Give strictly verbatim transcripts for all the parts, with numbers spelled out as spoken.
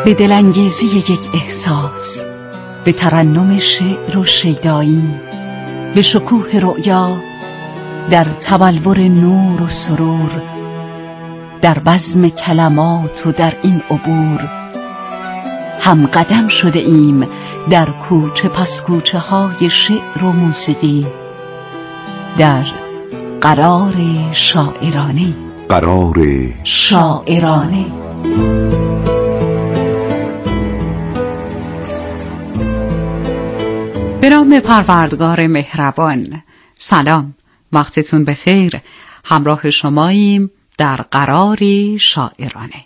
به دلانگیزی یک احساس، به ترنم شعر و شیدایی، به شکوه رؤیا، در تبلور نور و سرور، در بزم کلمات و در این عبور هم قدم شده ایم در کوچه پس کوچه های شعر و موسیقی، در قرار شاعرانه. قرار شاعرانه. به نام پروردگار مهربان. سلام، وقتتون بخیر. همراه شماییم در قراری شاعرانه.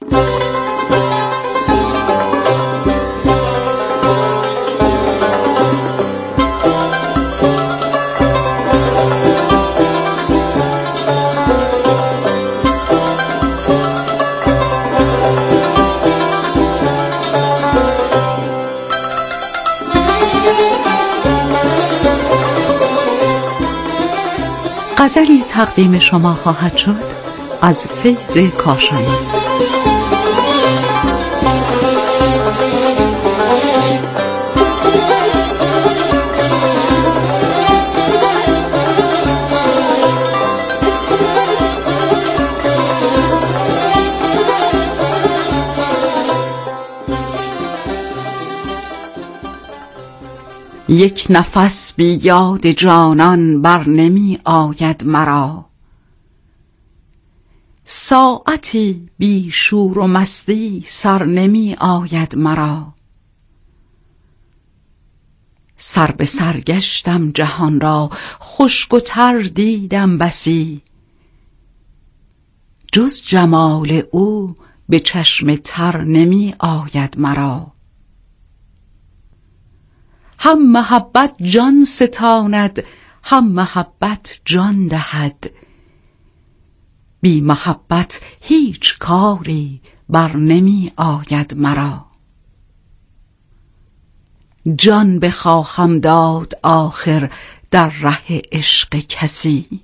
غزلی تقدیم شما خواهد شد از فیض کاشانی. یک نفس بی یاد جانان بر نمی آید مرا، ساعتی بی شور و مستی سر نمی آید مرا. سر به سر گشتم جهان را، خشک و تر دیدم بسی، جز جمال او به چشم تر نمی آید مرا. هم محبت جان ستاند، هم محبت جان دهد، بی محبت هیچ کاری بر نمی آید مرا. جان بخواهم داد آخر در ره عشق کسی،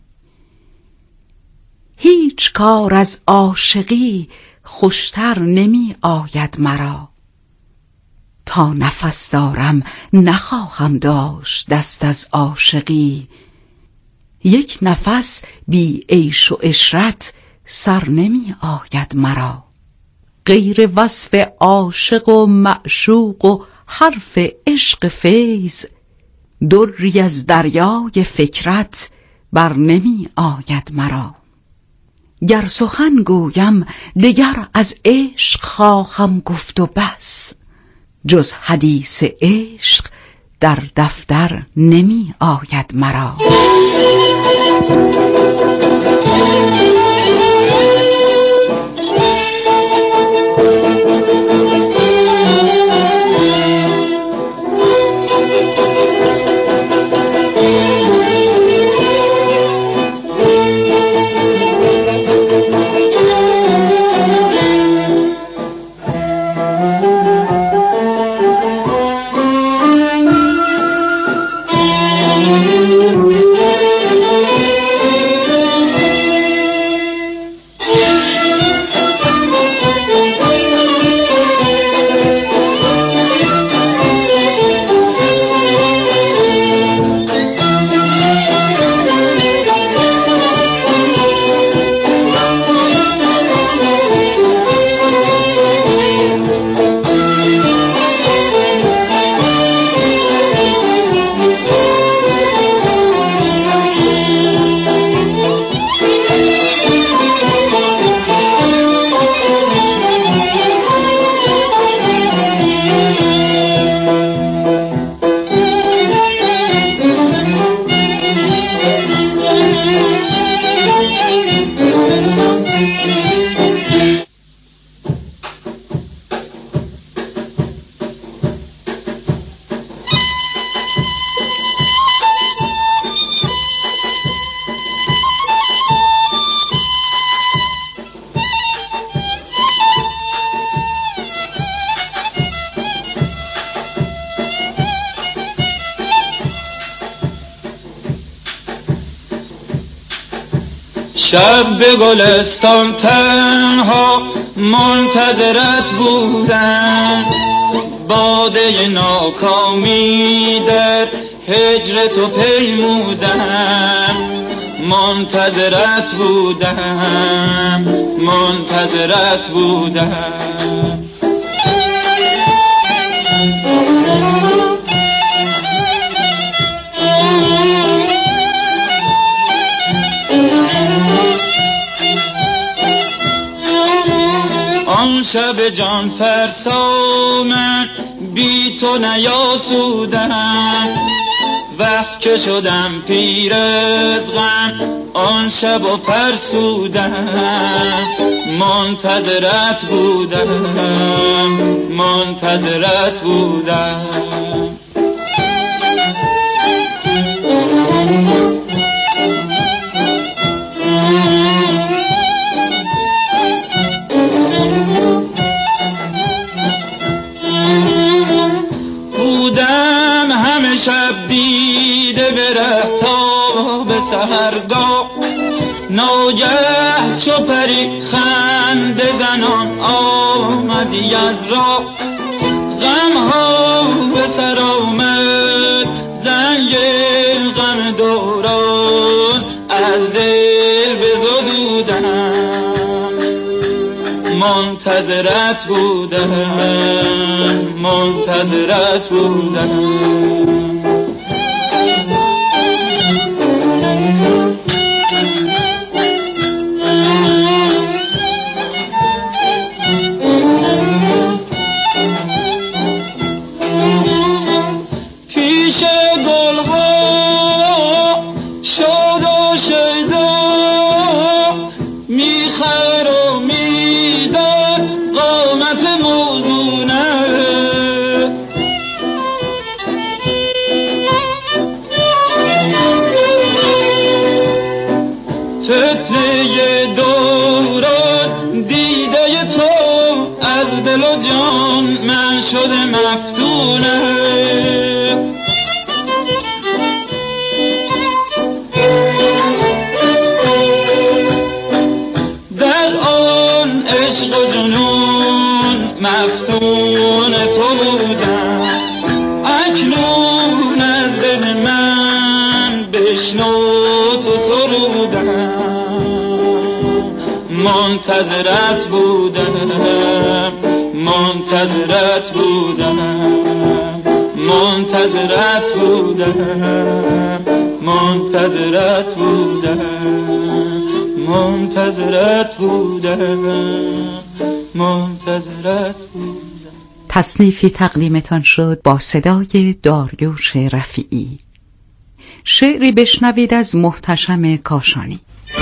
هیچ کار از عاشقی خوشتر نمی آید مرا. تا نفس دارم نخواهم داشت دست از عاشقی، یک نفس بی عیش و عشرت سر نمی آید مرا. غیر وصف عاشق و معشوق و حرف عشق فیض، دری از دریای فکرت بر نمی آید مرا. گر سخن گویم دگر از عشق خواهم گفت و بس، جز حدیث عشق در دفتر نمی آید مرا. شب به گلستان تنها منتظرت بودم، باده ناکامی در هجر تو پیمودم. منتظرت بودم، منتظرت بودم. آن شب جان فرسا من بی تو نیاسودم، وقت که شدم پیر از غم آن شب و فرسودم. منتظرت بودم، منتظرت بودم. بودم همه شب دیده به ره تا به سحرگاه، ناگه چو پری خنده زنان آمدی از راه. غم ها به سر آمد زنگ غم دوران، از دل بزدودم. منتظرت بودم، منتظرت بودم. پیش گلها شاد و شیدا میخر و میدار قامت موزونه. فتنه دوران دیده تو از دل و جان من شده مفتونه. در آن عشق و جنون مفتون تو بودم، اکنون از دل من بشنو تو سرودم. منتظرت بودم، منتظرت بودم، منتظرت بودم، منتظرت بودم، منتظرت بودم، منتظرت بودم. تصنیفی تقدیمتان شد با صدای داریوش رفیعی. شعری بشنوید از محتشم کاشانی.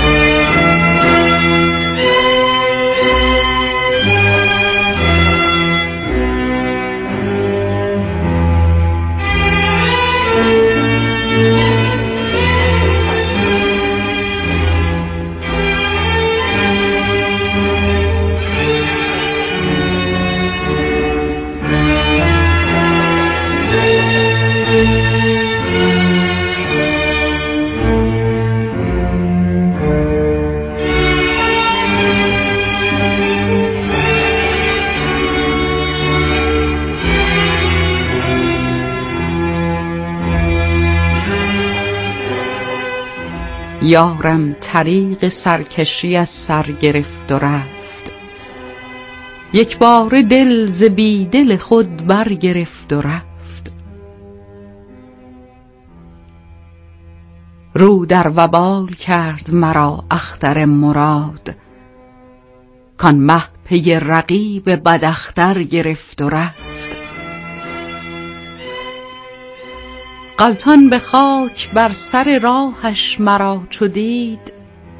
یارم طریق سرکشی از سر گرفت و رفت، یک بار دل ز بی دل خود برگرفت و رفت. رو در وبال کرد مرا اختر مراد، کان مه پی رقیب بداختر گرفت و رفت. غلطان به خاک بر سر راهش مرا چو دید،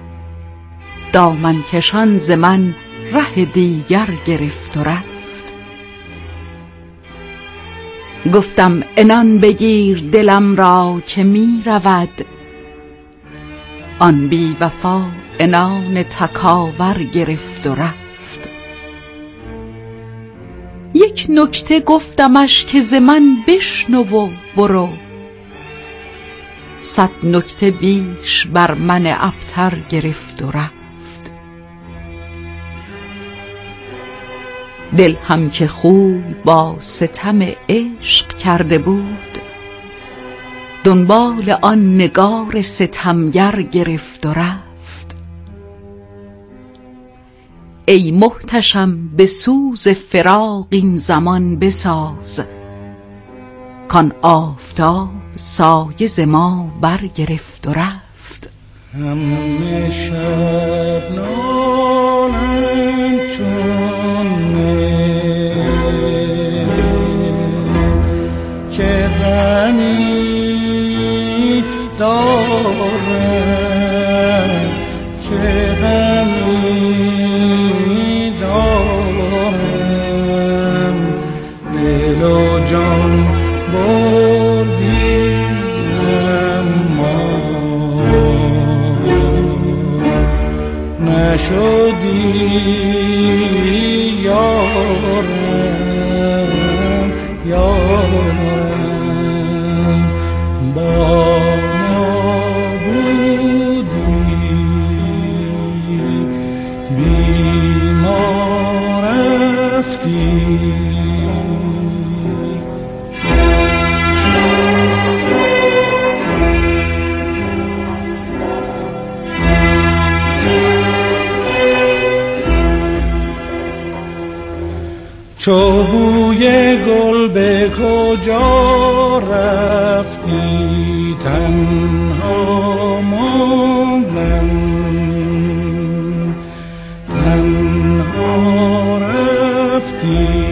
دامن کشان ز من ره دیگر گرفت و رفت. گفتم عنان بگیر دلم را که می رود، آن بی وفا عنان تکاور گرفت و رفت. یک نکته گفتمش که ز من بشنو و برو، صد نکته بیش بر من ابتر گرفت و رفت. دل هم که خوی با ستم عشق کرده بود، دنبال آن نگار ستمگر گرفت و رفت. ای محتشم به سوز فراق این زمان بساز، کان آفتاب سایه ز ما برگرفت و رفت. همه شب نالند چون مه که غمی دارم، که غمی دارم، دل و جان بردی اما نشدی یارم، یارم با ما بودی بی ما رفتی. چو بوی گل به کجا رفتی، تنها ماندم، تنها رفتی.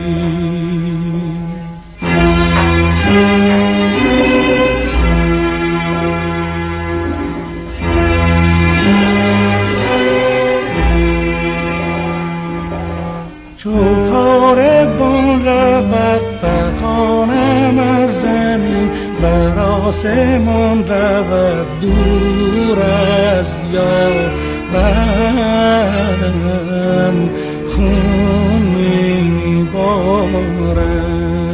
چو کاروان رود پنهانم از زمین، بر آسمان رود دور از یارم، خون میبارم.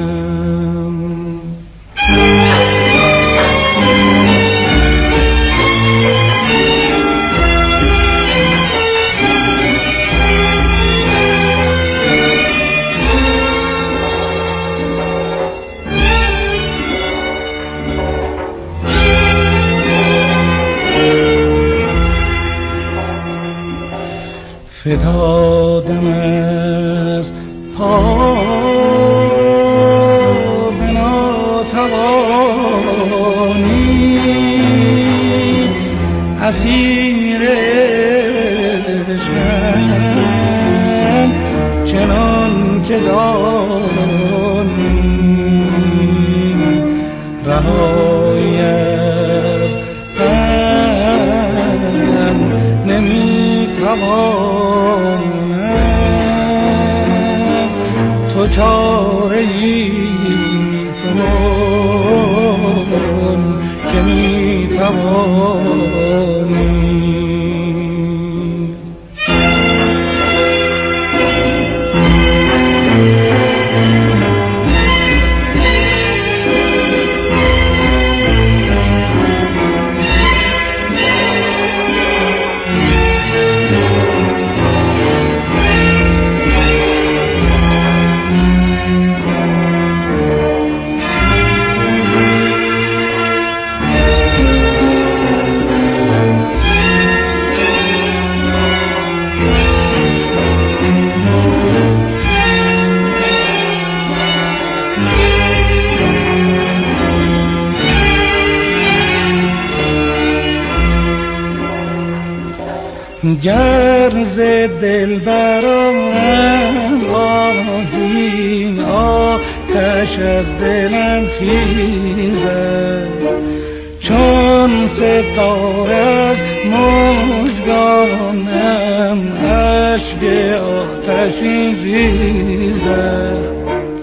فتادم از پا به ناتوانی، اسیر عشقم چنان که دانی، رهایی از غم نمیتوانم، تو چاره‌ای کن که میتوانی. گر ز دل برآرم آهی، آتش از دلم خیزد، چون ستاره از مژگانم اشک آتشین ریزد.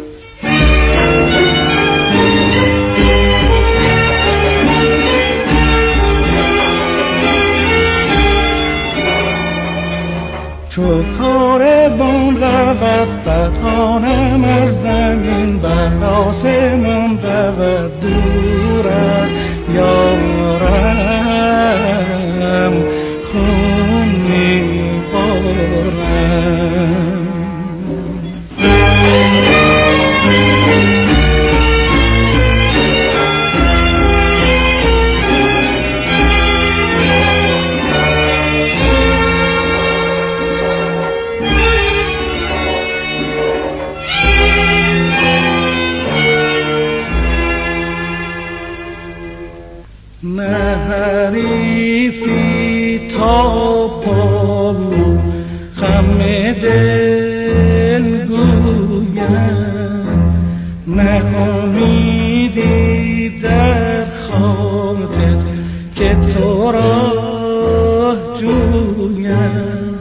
چو کاروان رود پنهانم از زمین، بر آسمان رود دور از یارم، خون میبارم. حریفی تا پامو خم دل گویم، نه امیدی در خاطر که تو را جویم.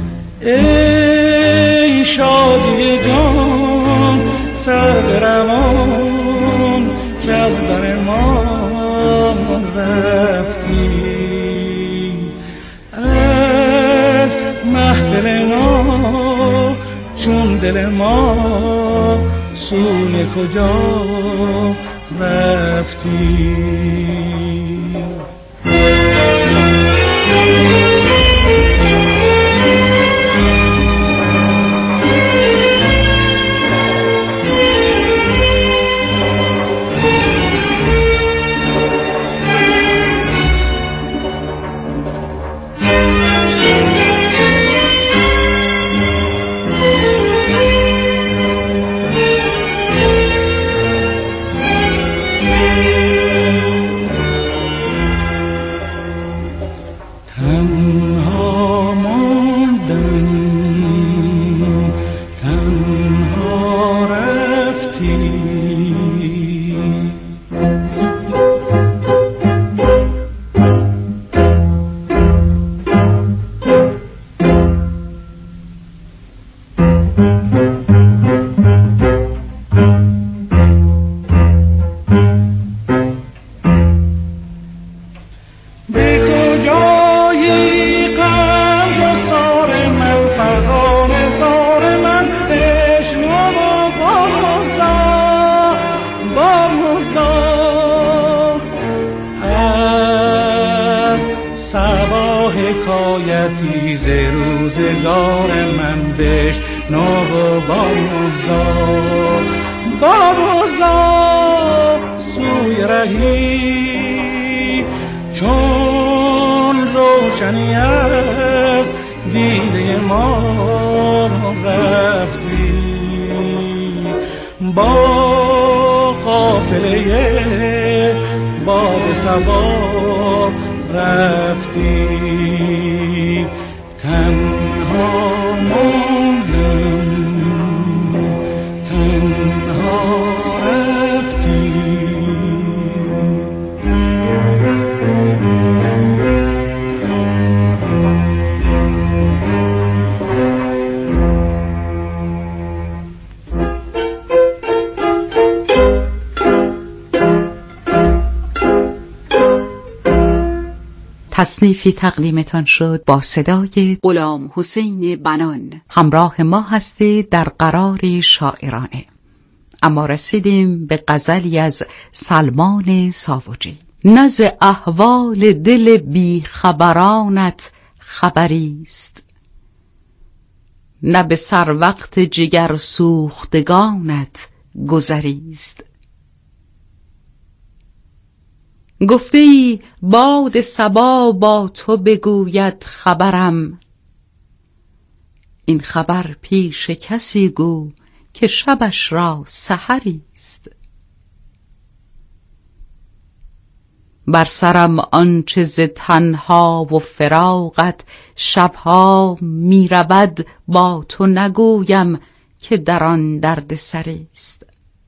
ای شادی جان سرگرمان که از در ما رفتی، از محفل ما چون دل ما سوی کجا رفتی. حکایتی ز روزگار من بشنو و باموزا باموزا سوی رهی چون روشنی از دیده ما رفتی، با قافله باد صبا رفتی. تنها موندم تنها رفتی. تصنیفی تقدیمتان شد با صدای غلام حسین بنان. همراه ما هستید در قرار شاعرانه. اما رسیدیم به غزلی از سلمان ساوجی. نه ز احوال دل بی خبرانت خبریست، نه به سر وقت جگر سوختگانت گذریست. گفته ای باد صبا با تو بگوید خبرم، این خبر پیش کسی گو که شبش را سحریست. بر سرم آنچه ز تنها و فراقت شبها می رود با تو نگویم که در آن درد سریست.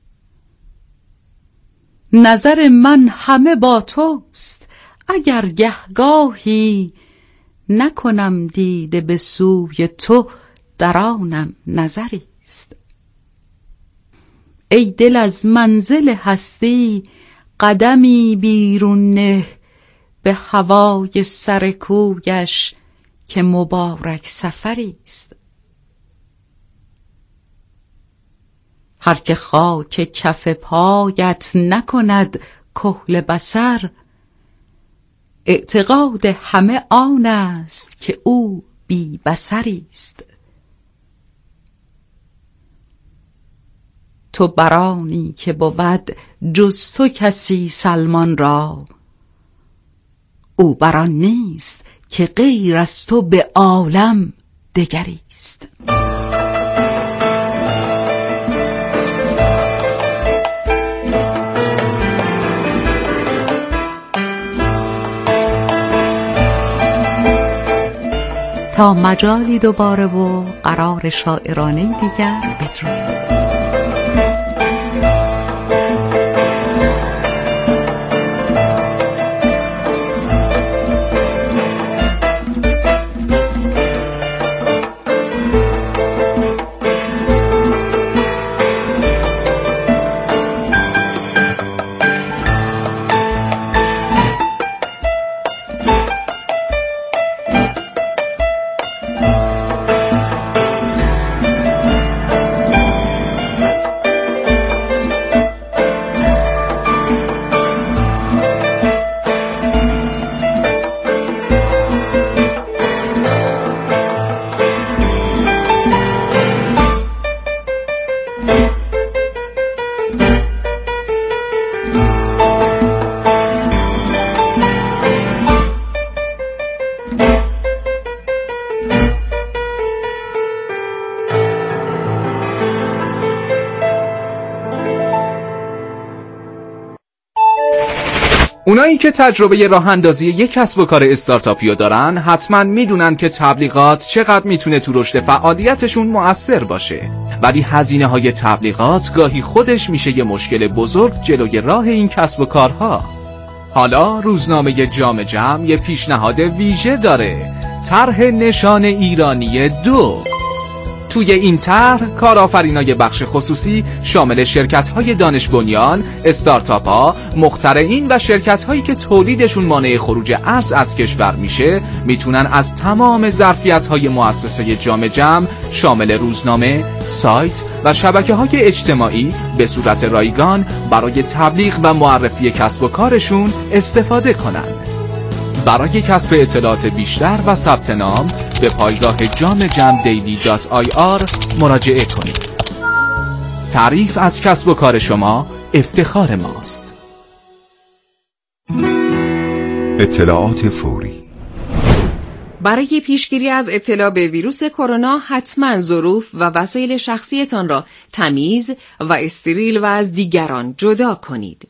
نظر من همه با توست، اگر گهگاهی نکنم دیده به سوی تو در آنم نظریست. ای دل از منزل هستی قدمی بیرون نه، به هوای سر کویش که مبارک سفریست. هر که خاک کف پایت نکند کحل بصر، اعتقاد همه آن است که او بی بصریست. تو برانی که بود جز تو کسی سلمان را، او بران نیست که غیر از تو به عالم دگریست. تا مجالی دوباره و قرار شاعرانه دیگر. بدرود. اونایی که تجربه راه اندازی یک کسب و کار استارتاپیو دارن حتما میدونن که تبلیغات چقدر میتونه تو رشد فعالیتشون مؤثر باشه، ولی هزینه های تبلیغات گاهی خودش میشه یه مشکل بزرگ جلوی راه این کسب و کارها. حالا روزنامه جام جم یه پیشنهاد ویژه داره، طرح نشان ایرانی دو. توی این طرح کارآفرینای بخش خصوصی شامل شرکت‌های دانش بنیان، استارتاپ‌ها، مخترعین و شرکت‌هایی که تولیدشون مانع خروج ارز از کشور میشه میتونن از تمام ظرفیت‌های مؤسسه جام جم شامل روزنامه، سایت و شبکه‌های اجتماعی به صورت رایگان برای تبلیغ و معرفی کسب و کارشون استفاده کنن. برای کسب اطلاعات بیشتر و ثبت نام به پایگاه جام جم دیلی دات آی آر مراجعه کنید. تعریف از کسب و کار شما افتخار ماست. اطلاعات فوری. برای پیشگیری از ابتلا به ویروس کرونا حتما ظروف و وسایل شخصیتان را تمیز و استریل و از دیگران جدا کنید.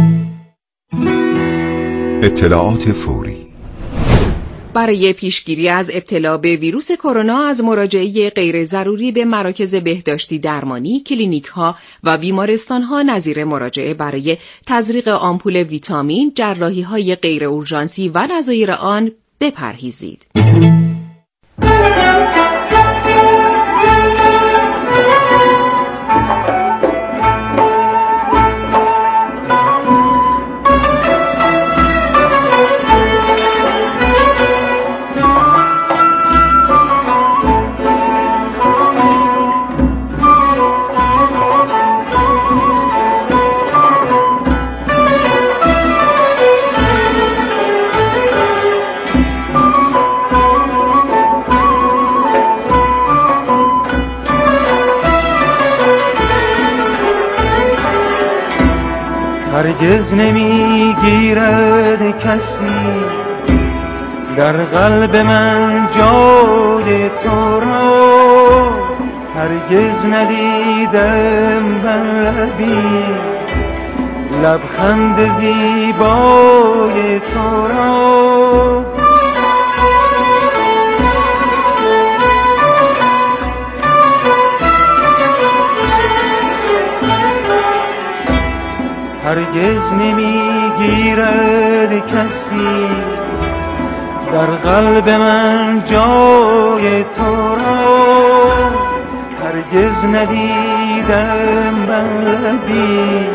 اطلاعات فوری. برای پیشگیری از ابتلا به ویروس کرونا از مراجعه غیر ضروری به مراکز بهداشتی درمانی، کلینیک‌ها و بیمارستان‌ها نظیر مراجعه برای تزریق آمپول ویتامین، جراحی‌های غیر اورژانسی و نظایر آن بپرهیزید. هرگز نمیگیرد کسی در قلب من جای تو را، هرگز ندیدم بر لبی لبخند زیبای تو را. هرگز نمیگیرد کسی در قلب من جای تو را، هرگز ندیدم بر لبی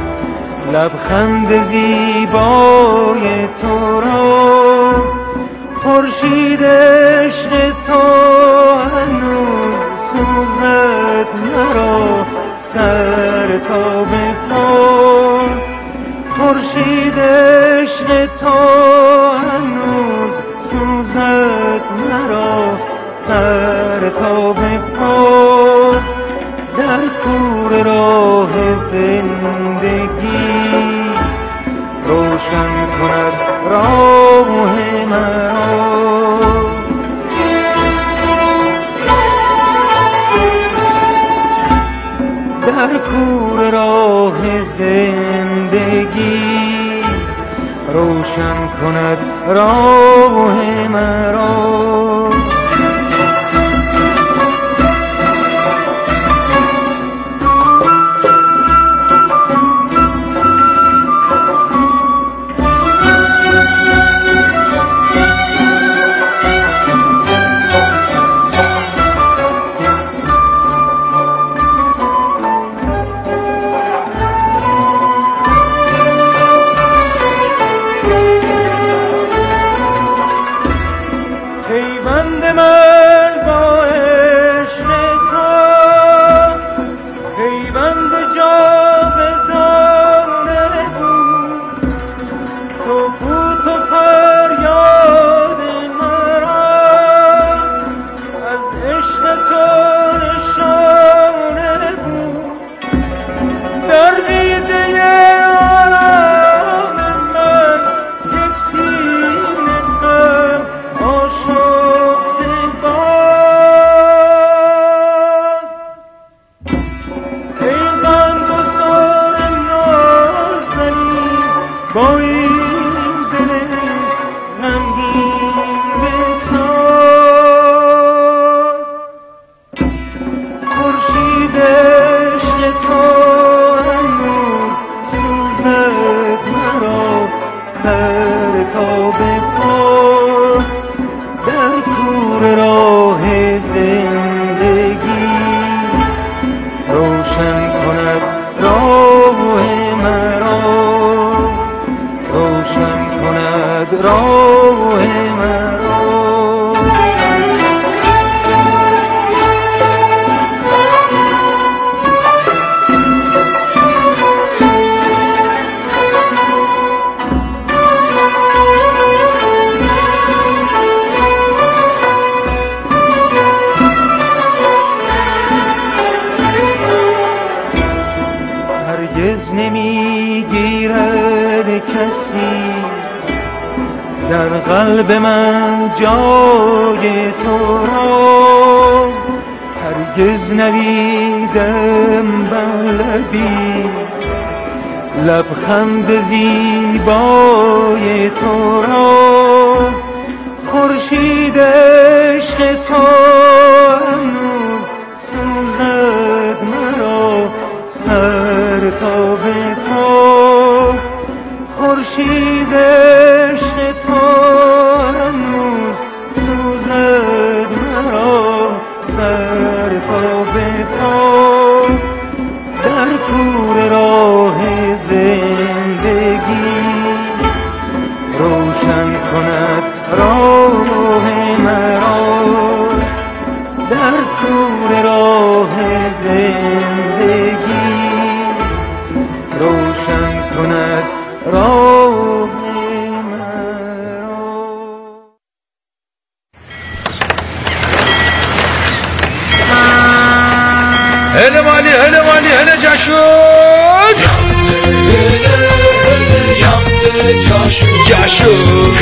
لبخند زیبای تو را. خورشید عشق تو هنوز سوزد مرا سر تا به پا، خورشید عشق تو هنوز سوزد مرا سر تا به پا. در کور راه زندگی روشن کند راه مرا. در کور راه زندگی روشن کند راه مرا. با این دل غمگین بساز. خورشید عشق تو هنوز سوزد مرا سر تا به پا، در کور راه زندگی روشن کند راه مرا، روشن کند راه مرا. هرگز نمیگیرد کسی در قلب من جای تو را، هرگز نویدم بر لبی لبخند زیبای تو را. خورشید عشق تو هنوز سوزد مرا سر تا به پا، خورشید عشق تو هنوز سوزد مرا سر تا به پا، در کور راه زندگی روشن کند راه مرا، در کور راه زندگی روشن کند راه مرا. هله مالی هله مالی هله جشون جشون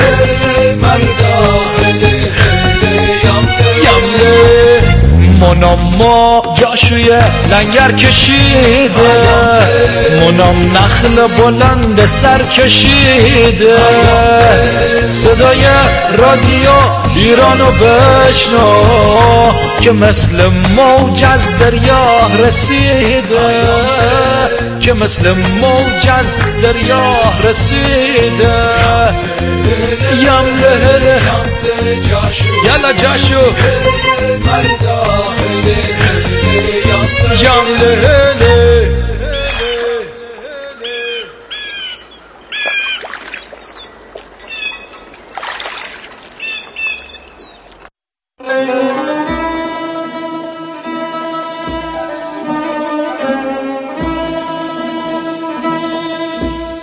منام ما جاشوی لنگر کشیده، منام نخل بلند سر کشیده، صدای رادیو ایرانو بشنو که مثل موج از دریا رسیده، که مثل موج از دریا رسیده. یم لهله یلا جاشو یم لهله